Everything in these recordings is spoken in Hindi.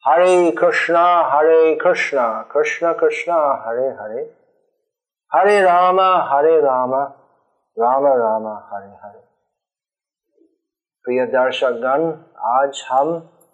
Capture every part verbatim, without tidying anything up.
हरे कृष्णा हरे कृष्णा कृष्ण कृष्णा हरे हरे, हरे राम हरे राम राम राम हरे हरे। प्रिय दर्शकगण, आज हम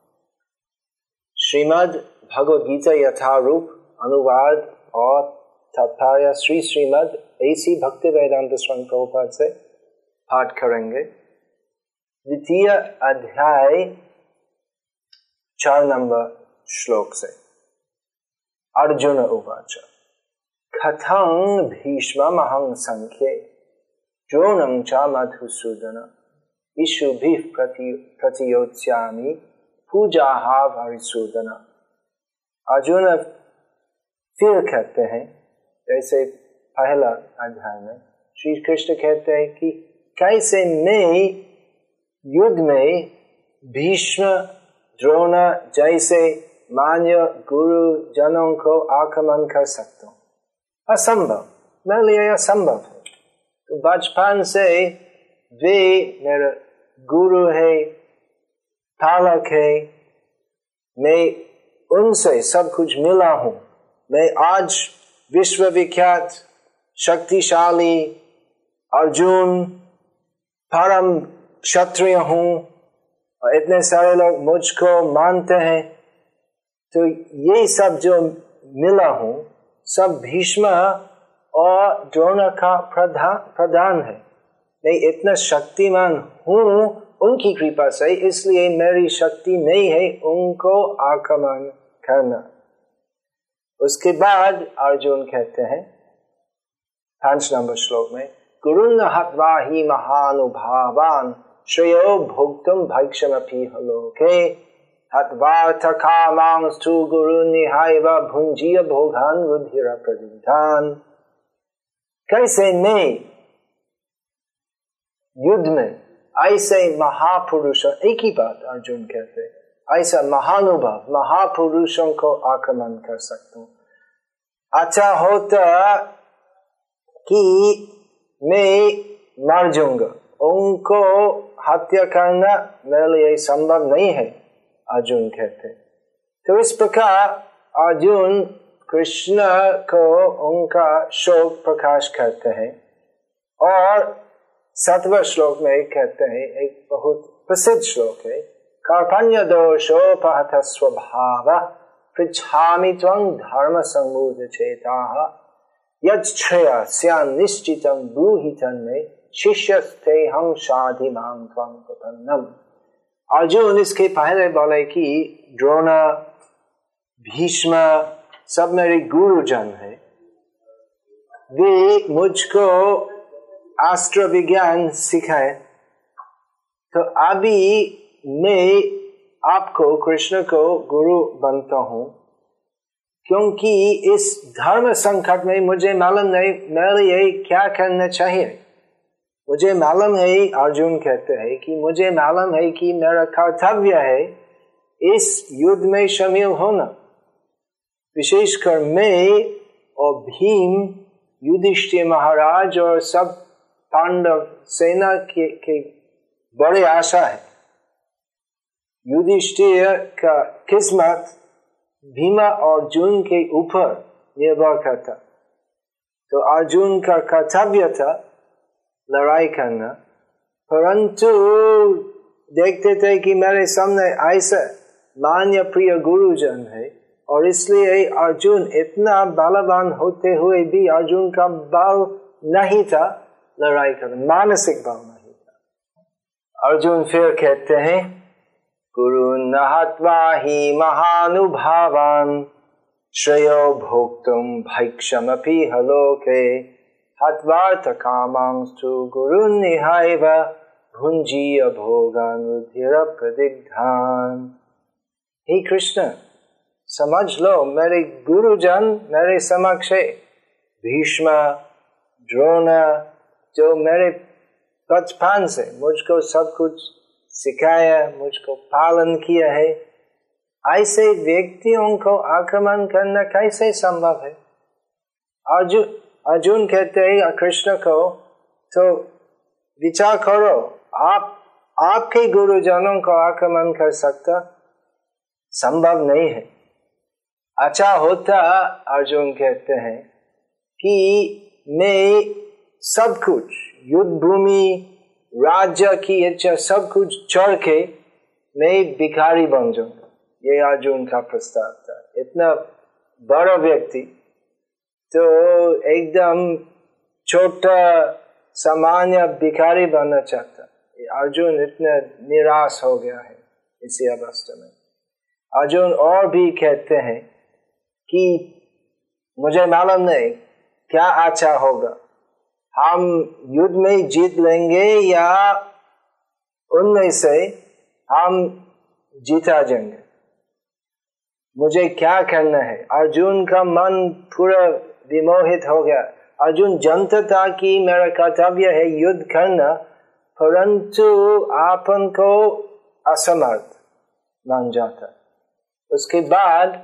श्रीमद् भगवद गीता यथारूप अनुवाद और तात्पर्य श्री श्रीमद् ऐसी भक्ति वेदांत स्वामी प्रभुपाद से पाठ करेंगे। द्वितीय अध्याय चार नंबर श्लोक से। अर्जुन उवाच कथं भीष्ममहं संख्ये द्रोणं च मधुसूदन इषुभिः प्रति प्रतियोत्स्यामि पूजाः वरिसूदन। अर्जुन फिर कहते हैं, जैसे पहला अध्याय में श्री कृष्ण कहते हैं कि कैसे मैं युद्ध में भीष्म द्रोण जैसे मान्य गुरु जनों को आक्रमण कर सकता हूँ। असंभव, मेरे लिए असंभव है। तो बचपन से वे मेरा गुरु है, पालक है, मैं उनसे सब कुछ मिला हूँ। मैं आज विश्वविख्यात शक्तिशाली अर्जुन परम क्षत्रिय हूँ और इतने सारे लोग मुझको मानते हैं। तो ये सब जो मिला हूँ सब भीष्म और द्रोण का प्रधान प्रधान है। मैं इतना शक्तिमान हूँ उनकी कृपा से, इसलिए मेरी शक्ति नहीं है उनको आक्रमण करना। उसके बाद अर्जुन कहते हैं पांच नंबर श्लोक में, गुरुन् हत्वा हि महानुभावान् श्रेयो भोक्तुं भैक्षमपि लोके हत्वार्थ कामांस्तु गुरुनिहायव भुंजीय भोगान् रुधिर प्रदिग्धान्। कैसे मैं युद्ध में ऐसे महापुरुष, एक ही बात अर्जुन कहते, ऐसा महानुभाव महापुरुषों को आक्रमण कर सकता हूँ। अच्छा होता कि मैं मर जाऊंगा, उनको हत्या करना मेरे लिए संभव नहीं है, अर्जुन कहते। तो इस प्रकार अर्जुन कृष्ण को उनका शोक प्रकाश करते हैं। और सातवें श्लोक में कहते हैं, एक बहुत प्रसिद्ध श्लोक है, कार्पण्य दोषोपहत स्वभाव पृच्छामि त्वं धर्म सम्मूढ़ चेताः यच्छ्रेयस्यान् निश्चितं ब्रूहि तन्मे शिष्यस्तेऽहं शाधि मां त्वं प्रपन्नम्। अर्जुन इसके पहले बोले कि द्रोण भीष्म सब मेरे गुरुजन है, वे मुझको अस्त्र विज्ञान सिखाए। तो अभी मैं आपको कृष्ण को गुरु बनता हूँ, क्योंकि इस धर्म संकट में मुझे मालूम नहीं मेरे लिए क्या करना चाहिए। मुझे मालूम है, अर्जुन कहते हैं कि मुझे मालूम है कि मेरा कर्तव्य है इस युद्ध में शामिल होना। विशेषकर मैं और भीम, युधिष्ठिर महाराज और सब पांडव सेना के, के बड़े आशा है। युधिष्ठिर का किस्मत भीमा और अर्जुन के ऊपर निर्भर करता। तो अर्जुन का कर्तव्य था लड़ाई करना, परंतु देखते थे कि मेरे सामने ऐसा मान्य प्रिय गुरुजन है, और इसलिए अर्जुन इतना बलवान होते हुए भी अर्जुन का बल नहीं था लड़ाई करना, मानसिक बल नहीं था। अर्जुन फिर कहते हैं, गुरुन् हत्वा हि महानुभावान् श्रेयो भोक्तुं भैक्षमपि लोके हत्वार्थ कामांस्तु गुरुनिहायव भुंजीय भोगान् रुधिर प्रदिग्धान्। हे कृष्ण, समझ लो मेरे गुरुजन मेरे समक्ष है। भीष्म द्रोण जो मेरे बचपन से मुझको सब कुछ सिखाया, मुझको पालन किया है, ऐसे व्यक्तियों को आक्रमण करना कैसे संभव है। अर्जुन अर्जुन कहते हैं कृष्ण को, तो विचार करो, आप आपके गुरुजनों को आक्रमण कर सकता संभव नहीं है। अच्छा होता, अर्जुन कहते हैं, कि मैं सब कुछ, युद्ध भूमि, राज्य की इच्छा, सब कुछ छोड़ के मैं भिखारी बन जाऊंगा। ये अर्जुन का प्रस्ताव था। इतना बड़ा व्यक्ति तो एकदम छोटा सामान्य भिखारी बनना चाहता। अर्जुन इतना निराश हो गया है इसी अवस्था में। अर्जुन और भी कहते हैं कि मुझे मालूम नहीं क्या अच्छा होगा, हम युद्ध में जीत लेंगे या उनमें से हम जीता जाएंगे, मुझे क्या करना है। अर्जुन का मन पूरा विमोहित हो गया। अर्जुन जानता था कि मेरा कर्तव्य है युद्ध करना, परंतु आपन को असमर्थ मान जाता। उसके बाद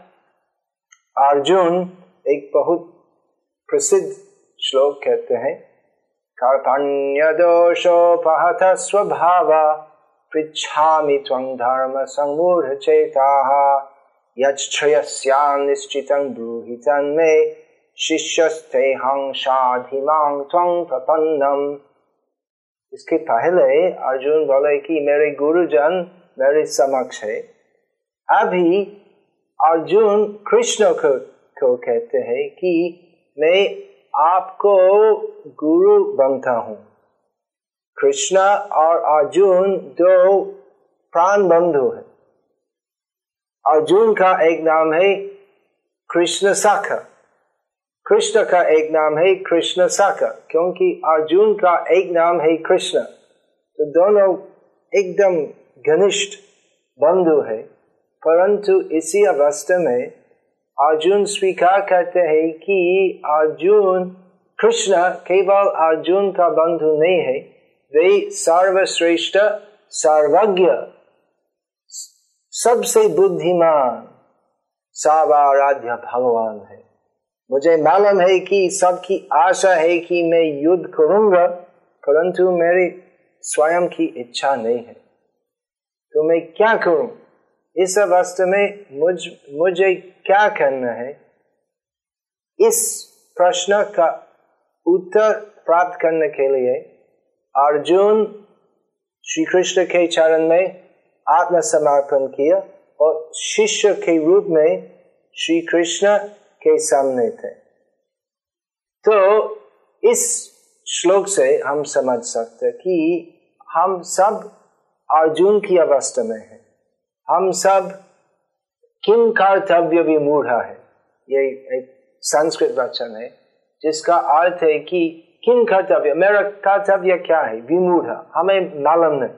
अर्जुन एक बहुत प्रसिद्ध श्लोक कहते हैं, कार्पण्य दोषोपहत स्वभाव पृच्छामि त्वं धर्म संमूढ़ चेताः यच्छ्रेयस्यान् निश्चितं ब्रूहि तन्मे शिष्यस्तेऽहं साधिमां त्वं प्रपन्नम्। इसके पहले अर्जुन बोले कि मेरे गुरुजन मेरे समक्ष है। अभी अर्जुन कृष्ण को, को कहते हैं कि मैं आपको गुरु बनता हूँ। कृष्ण और अर्जुन दो प्राण बंधु है। अर्जुन का एक नाम है कृष्ण साखा, कृष्ण का एक नाम है कृष्ण साखा, क्योंकि अर्जुन का एक नाम है कृष्ण, तो दोनों एकदम घनिष्ठ बंधु है। परंतु इसी अवस्था में अर्जुन स्वीकार करते हैं कि अर्जुन कृष्ण केवल अर्जुन का बंधु नहीं है, वे सर्वश्रेष्ठ सर्वज्ञ सबसे बुद्धिमान सर्वाराध्य भगवान है। मुझे मालूम है कि सबकी आशा है कि मैं युद्ध करूंगा, परंतु मेरी स्वयं की इच्छा नहीं है, तो मैं क्या करूं। इस अवस्था में मुझ मुझे क्या करना है, इस प्रश्न का उत्तर प्राप्त करने के लिए अर्जुन श्री कृष्ण के चरण में आत्मसमर्पण किया और शिष्य के रूप में श्री कृष्ण के सामने थे। तो इस श्लोक से हम समझ सकते कि हम सब अर्जुन की अवस्था में हैं। हम सब किम कर्तव्य विमूढ़ा है, ये एक संस्कृत वचन है जिसका अर्थ है कि किम कर्तव्य, मेरा कर्तव्य क्या है, विमूढ़ा, हमें मालूम नहीं।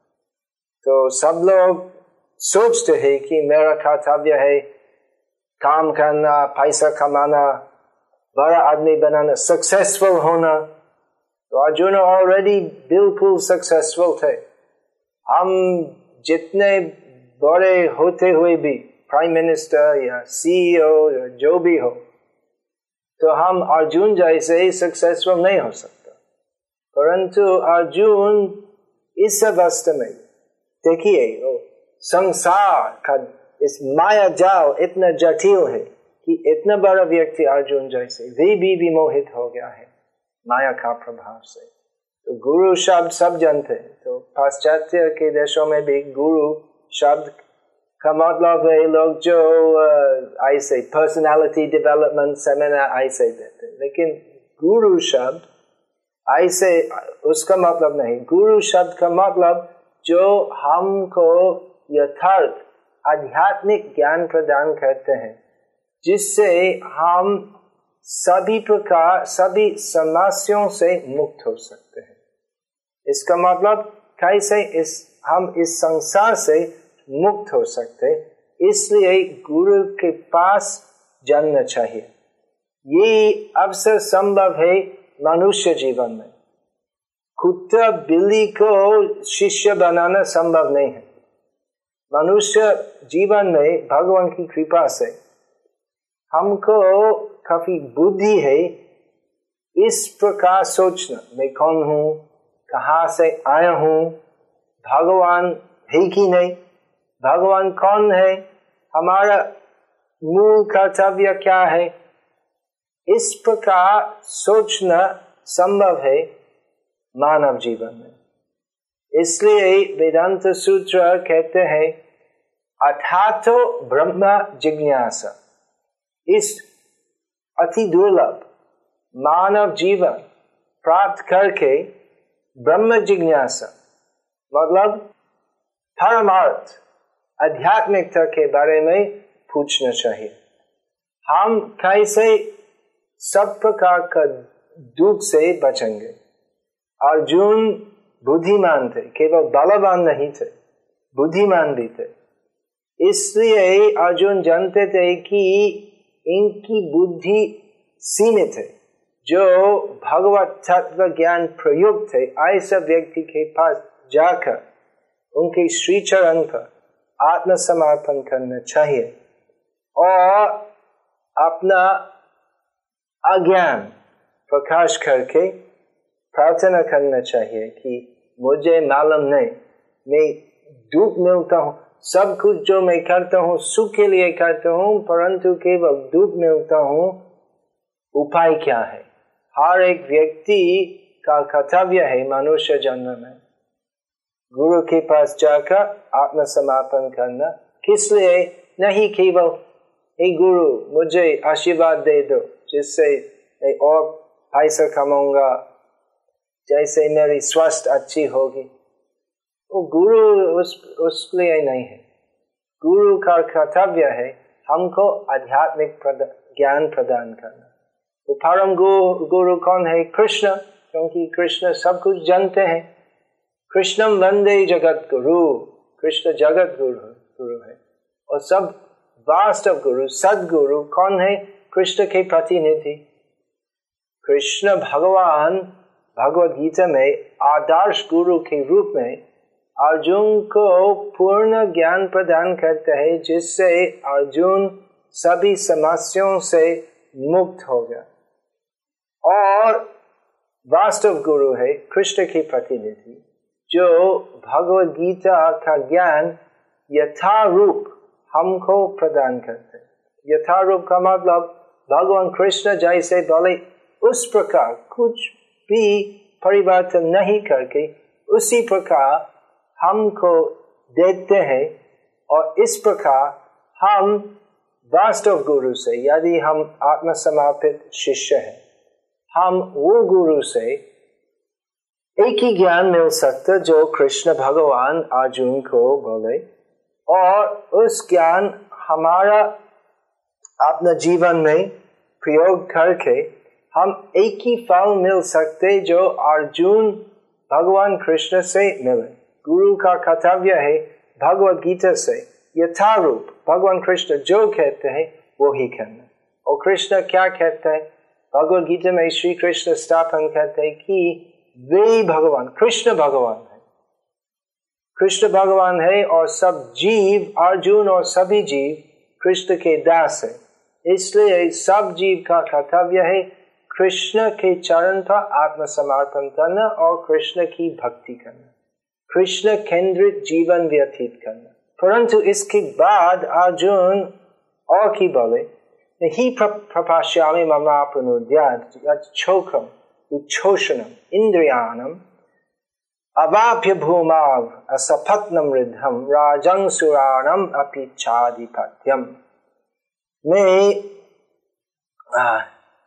तो सब लोग सोचते हैं कि मेरा कर्तव्य है काम करना, पैसा कमाना, बड़ा आदमी बनाना, सक्सेसफुल होना। तो अर्जुन ऑलरेडी बिल्कुल सक्सेसफुल थे। हम जितने बड़े होते हुए भी, प्राइम मिनिस्टर या सीईओ या जो भी हो, तो हम अर्जुन जैसे ही सक्सेसफुल नहीं हो सकता। परंतु अर्जुन इस अवस्था में, देखिए संसार का इस माया जाल इतना जटिल है कि इतना बड़ा व्यक्ति अर्जुन जैसे वे भी विमोहित हो गया है माया का प्रभाव से। तो गुरु शब्द सब जानते हैं, तो पाश्चात्य के देशों में भी गुरु शब्द का मतलब है लोग जो ऐसे पर्सनालिटी डेवलपमेंट सेमिनार ऐसे देते हैं, लेकिन गुरु शब्द ऐसे उसका मतलब नहीं। गुरु शब्द का मतलब जो हमको यथार्थ आध्यात्मिक ज्ञान प्रदान करते हैं, जिससे हम सभी प्रकार सभी समस्याओं से मुक्त हो सकते हैं। इसका मतलब कैसे इस हम इस संसार से मुक्त हो सकते, इसलिए गुरु के पास जानना चाहिए। ये अवसर संभव है मनुष्य जीवन में। कुत्ता बिल्ली को शिष्य बनाना संभव नहीं है। मनुष्य जीवन में भगवान की कृपा से हमको काफी बुद्धि है इस प्रकार सोचना, मैं कौन हूँ, कहाँ से आया हूँ, भगवान है कि नहीं, भगवान कौन है, हमारा मूल कर्तव्य क्या है, इस प्रकार सोचना संभव है मानव जीवन में। इसलिए वेदांत सूत्र कहते हैं अथातो ब्रह्म जिज्ञासा। इस अति दुर्लभ मानव जीवन प्राप्त करके ब्रह्म जिज्ञासा मतलब परमार्थ आध्यात्मिकता के बारे में पूछना चाहिए। हम कैसे सब प्रकार का दुख से बचेंगे। अर्जुन बुद्धिमान थे, केवल बलवान नहीं थे, बुद्धिमान भी थे। इसलिए अर्जुन जानते थे कि इनकी बुद्धि सीमित है। जो भगवत तत्व ज्ञान प्रयुक्त है, ऐसा व्यक्ति के पास जाकर उनके श्री चरण पर आत्मसमर्पण करना चाहिए और अपना अज्ञान प्रकाश करके प्रार्थना करना चाहिए कि मुझे मालूम नहीं, मैं दुख मिलता हूँ, सब कुछ जो मैं करता हूँ सुख के लिए करता हूँ, परंतु केवल दुख मिलता हूँ, उपाय क्या है। हर एक व्यक्ति का कर्तव्य है मनुष्य जन्म में गुरु के पास जाकर आत्मसमर्पण करना। किस लिए? नहीं केवल हे गुरु मुझे आशीर्वाद दे दो जिससे मैं और पैसा कमाऊंगा, जैसे मेरी स्वास्थ्य अच्छी होगी। वो गुरु उस उस लिए नहीं है। गुरु का कर्तव्य है हमको आध्यात्मिक प्रदा, ज्ञान प्रदान करना। तो परम गुरु, गुरु कौन है? कृष्ण, क्योंकि कृष्ण सब कुछ जानते हैं। कृष्णम वंदे जगत गुरु, कृष्ण जगत गुरु गुरु है। और सब वास्तव गुरु सदगुरु कौन है? कृष्ण के प्रतिनिधि। कृष्ण भगवान भगवद गीता में आदर्श गुरु के रूप में अर्जुन को पूर्ण ज्ञान प्रदान करते हैं, जिससे अर्जुन सभी समस्याओं से मुक्त हो गया। और वास्तव गुरु है कृष्ण के प्रतिनिधि, जो भगवद गीता का ज्ञान यथारूप हमको प्रदान करते। यथारूप का मतलब भगवान कृष्ण जैसे बोले उस प्रकार कुछ भी परिवर्तन नहीं करके उसी प्रकार हमको देते हैं। और इस प्रकार हम वास्तव गुरु से, यदि हम आत्मसमर्पित शिष्य हैं, हम वो गुरु से एक ही ज्ञान मिल सकता जो कृष्ण भगवान अर्जुन को बोले, और उस ज्ञान हमारा अपना जीवन में प्रयोग करके हम एक ही फल मिल सकते जो अर्जुन भगवान कृष्ण से मिले। गुरु का कर्तव्य है भगवद गीता से यथारूप भगवान कृष्ण जो कहते हैं वो ही करना। और कृष्ण क्या कहते हैं? भगवद गीता में श्री कृष्ण स्थापन करते हैं कि वे भगवान, कृष्ण भगवान है, कृष्ण भगवान है और सब जीव, अर्जुन और सभी जीव कृष्ण के दास है। इसलिए सब जीव का कर्तव्य है कृष्ण के चरण पर आत्मसमर्पण करना और कृष्ण की भक्ति करना, कृष्ण केंद्रित जीवन व्यतीत करना। परंतु इसके बाद अर्जुन और की बोले ही प्रपाश्यामि ममापनुद्यात् छोकम उच्छोषणम इंद्रियाणम अवाप्य भूमाव असपत्नम रिद्धम राजं सुराणम अपिच्छाधिपत्यम। मैं आ,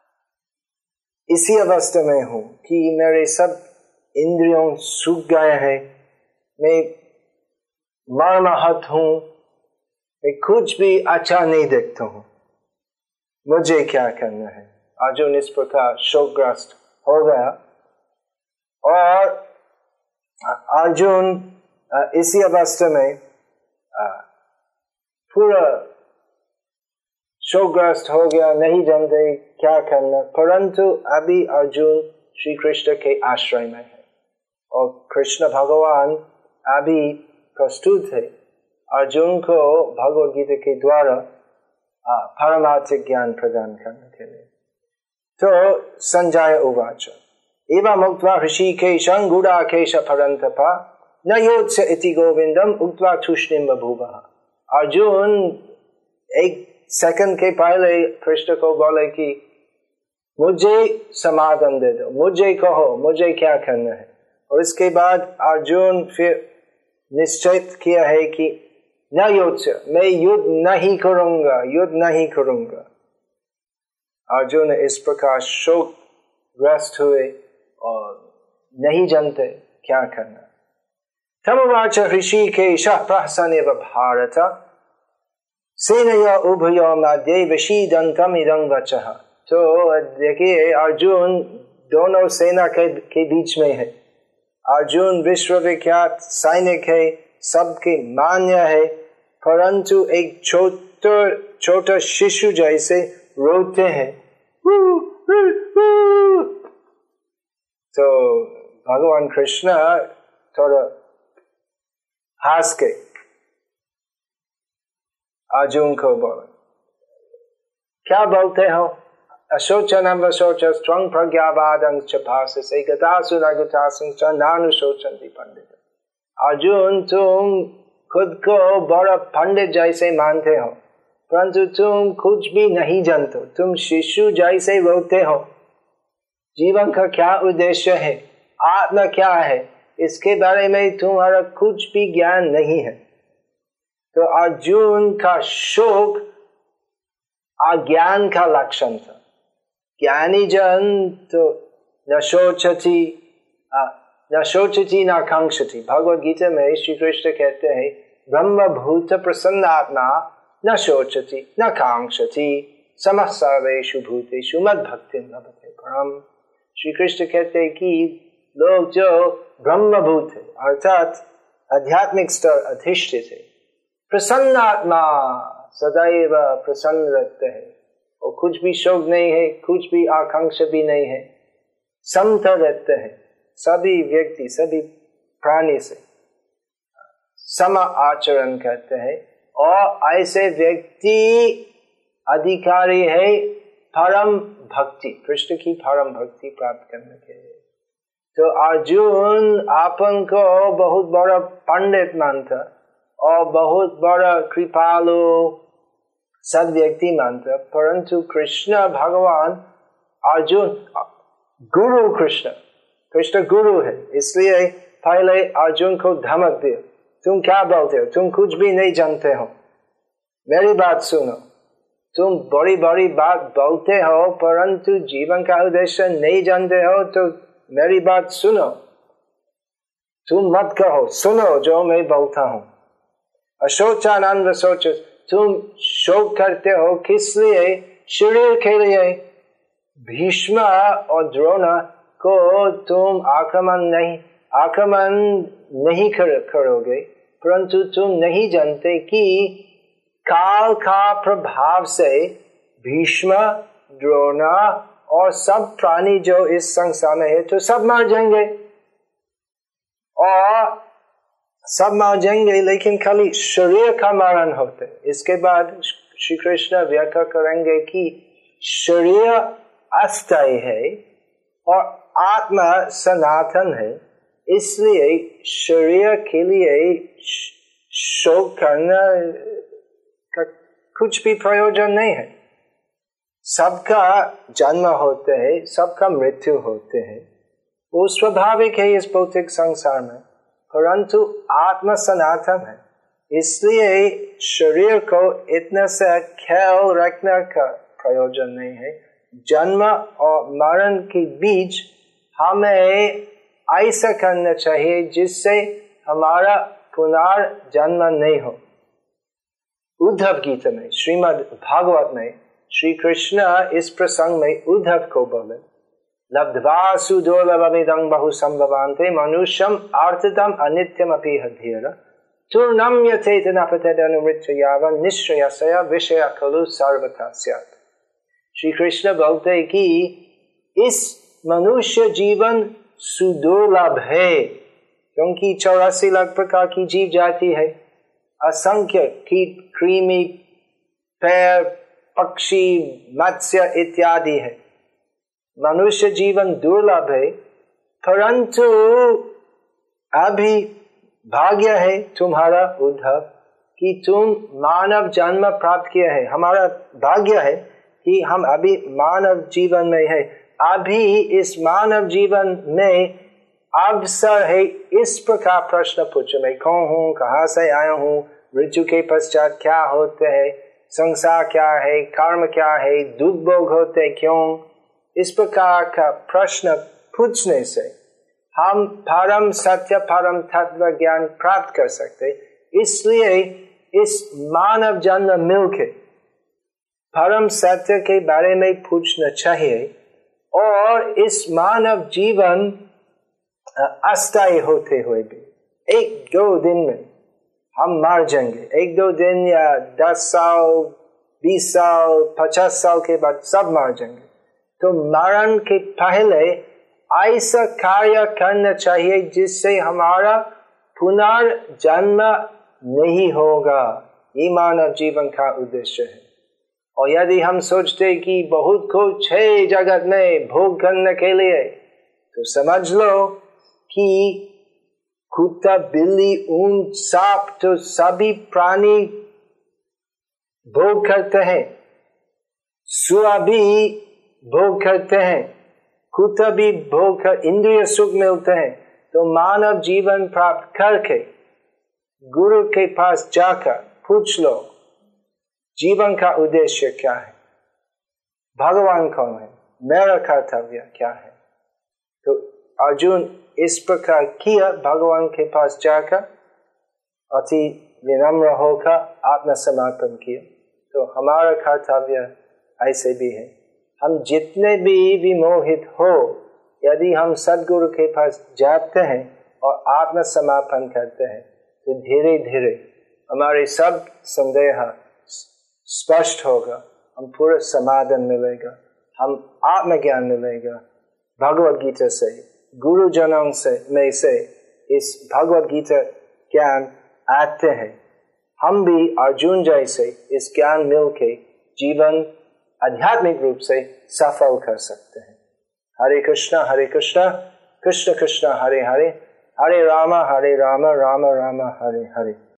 इसी अवस्था में हूँ कि मेरे सब इंद्रियों सूख गए हैं, मैं मर्माहत हूँ, मैं कुछ भी अच्छा नहीं देखता हूँ, मुझे क्या करना है। अर्जुन इस प्रकार शोकग्रस्त हो गया और अर्जुन इसी अवस्था में पूरा शोकग्रस्त हो गया, नहीं जानते क्या करना। परंतु अभी अर्जुन श्री कृष्ण के आश्रय में है और कृष्ण भगवान अभी प्रस्तुत है अर्जुन को भगवद गीता के द्वारा पारमार्थिक ज्ञान प्रदान करने के लिए। तो संजय उवाच एवं उक्त्वा ऋषिकेशं गूढ़ाकेश परन्तप न योत्स्य इति गोविंदम उक्त्वा तूष्णीं बभूवः। अर्जुन एक सेकंड के पहले कृष्ण को बोले कि मुझे समाधान दे दो, मुझे कहो मुझे क्या करना है। और इसके बाद अर्जुन फिर निश्चित किया है कि न युद्ध, मैं युद्ध नहीं करूंगा, युद्ध नहीं करूंगा। अर्जुन इस प्रकार शोक ग्रस्त हुए और नहीं जानते क्या करना। तमुवाच ऋषिकेशः प्रहसन्नेव भारत सेनया उभयो मध्ये विषीदन्तम् इदं वचः। तो देखिए अर्जुन दोनों सेना के, के बीच में है। अर्जुन विश्वविख्यात सैनिक है, सबके मान्य है, परंतु एक छोटा छोटा शिशु जैसे रोते हैं। तो भगवान कृष्ण थोड़ा हंस के अर्जुन को बोले, क्या बोलते हो? अशोचनम वशोचस त्वं प्रज्ञावादं च भाससे गतासु न गतासु च नानुशोचन्ति पंडित। अर्जुन तुम खुद को बड़ा पंडित जैसे मानते हो, परंतु तुम कुछ भी नहीं जानते, तुम शिशु जैसे रोते हो। जीवन का क्या उद्देश्य है, आत्मा क्या है, इसके बारे में तुम्हारा कुछ भी ज्ञान नहीं है। तो अर्जुन का शोक अज्ञान का लक्षण था। ज्ञानी जन तो न शोचति न शोचति न कांक्षति। भगवद गीता में श्री कृष्ण कहते हैं ब्रह्म भूत प्रसन्न आत्मा न शोचति न कांक्षति समः सर्वेषु भूतेषु मद भक्ति लभते परम। श्री कृष्ण कहते हैं कि लोग जो ब्रह्मभूत है अर्थात आध्यात्मिक स्तर अधिष्ठित है, प्रसन्न आत्मा सदैव प्रसन्न रहते हैं और कुछ भी शोक नहीं है, कुछ भी आकांक्षा भी नहीं है, समत रहते हैं। सभी व्यक्ति सभी प्राणी से सम आचरण करते हैं और ऐसे व्यक्ति अधिकारी है परम भक्ति, कृष्ण की परम भक्ति प्राप्त करने के लिए। तो अर्जुन अपन को बहुत बड़ा पंडित मानता और बहुत बड़ा कृपालु सद व्यक्ति मानता, परंतु कृष्ण भगवान अर्जुन गुरु कृष्ण कृष्ण गुरु है, इसलिए पहले अर्जुन को धमक दिया, तुम क्या बोलते हो, तुम कुछ भी नहीं जानते हो, मेरी बात सुनो। तुम बड़ी बड़ी बात बोलते हो परंतु जीवन का उद्देश्य नहीं जानते हो, तो मेरी बात सुनो। तुम मत कहो, सुनो जो मैं बोलता हूँ। अशोचानंद सोच, तुम शोक करते हो किस लिए? शरीर के लिए। भीष्म और द्रोण को तुम आक्रमण नहीं आक्रमण नहीं कर, करोगे, परंतु तुम नहीं जानते कि काल का प्रभाव से भीष्म द्रोण और सब प्राणी जो इस संसार में है तो सब मर जाएंगे और सब मर जाएंगे, लेकिन खाली शरीर का मरण होते। इसके बाद श्री कृष्ण व्याख्या करेंगे कि शरीर अस्थायी है और आत्मा सनातन है, इसलिए शरीर के लिए शोक करना का कुछ भी प्रयोजन नहीं है। सबका जन्म होते हैं, सबका मृत्यु होते हैं, वो स्वाभाविक है इस भौतिक संसार में, परंतु आत्मा सनातन है, इसलिए शरीर को इतना सा ख्याल रखने का प्रयोजन नहीं है। जन्म और मरण के बीच हमें ऐसा करना चाहिए जिससे हमारा पुनर्जन्म नहीं हो। उद्धव गीता में, श्रीमद् भागवत में श्री कृष्ण इस प्रसंग में उद्धव को बोले, लब्ध्वा सुदुर्लभमिदं बहुसंभवान्ते मनुष्यम आर्तितम अनित्यम अपि हधीर तूर्णम यथेत नपतेदनुमृत्य यावन् निश्रेयसया विषय खलु सर्वथा स्यात्। श्री कृष्ण बोलते कि इस मनुष्य जीवन सुदुर्लभ है, क्योंकि चौरासी लाख प्रकार की जीव जाति है, असंख्य कीट कृमि पैर पक्षी मत्स्य इत्यादि है। मनुष्य जीवन दुर्लभ है, परंतु अभी भाग्य है तुम्हारा उद्धव कि तुम मानव जन्म प्राप्त किया है, हमारा भाग्य है कि हम अभी मानव जीवन में है। अभी इस मानव जीवन में अवसर है इस प्रकार प्रश्न पूछो, मैं कौन हूँ, कहाँ से आया हूँ, मृत्यु के पश्चात क्या होते है, संसार क्या है, कर्म क्या है, दुख भोग होते क्यों। इस प्रकार का प्रश्न पूछने से हम परम सत्य परम तत्व ज्ञान प्राप्त कर सकते। इसलिए इस मानव जन्म मिलके परम सत्य के बारे में पूछना चाहिए। और इस मानव जीवन अस्थायी होते हुए भी एक दो दिन में हम मर जाएंगे। एक दो दिन या दस साल बीस साल पचास साल के बाद सब मर जाएंगे। तो मरण के पहले ऐसा कार्य करना चाहिए जिससे हमारा पुनर्जन्म नहीं होगा। ये मानव जीवन का उद्देश्य है। और यदि हम सोचते कि बहुत कुछ है जगत में भोग करने के लिए, तो समझ लो कि कुत्ता बिल्ली ऊंट सांप तो सभी प्राणी भोग करते हैं, सुआ भी भोग करते हैं, कुत्ता भी भोग कर इंद्रिय सुख मिलते हैं। तो मानव जीवन प्राप्त करके गुरु के पास जाकर पूछ लो जीवन का उद्देश्य क्या है, भगवान कौन है, मेरा कर्तव्य क्या है। तो अर्जुन इस प्रकार किया, भगवान के पास जाकर अति विनम्र होकर आत्मसमर्पण किया। तो हमारा कर्तव्य ऐसे भी है, हम जितने भी विमोहित हो, यदि हम सद्गुरु के पास जाते हैं और आत्मसमर्पण करते हैं, तो धीरे धीरे हमारे सब संदेह स्पष्ट होगा, हम पूरा समाधान मिलेगा, हम आत्मज्ञान मिलेगा। भगवद गीता से, गुरुजनों से में से इस भगवद गीता ज्ञान आते हैं। हम भी अर्जुन जैसे इस ज्ञान मिलके जीवन आध्यात्मिक रूप से सफल कर सकते हैं। हरे कृष्णा हरे कृष्णा कृष्ण कृष्ण हरे हरे, हरे राम हरे राम राम राम हरे हरे।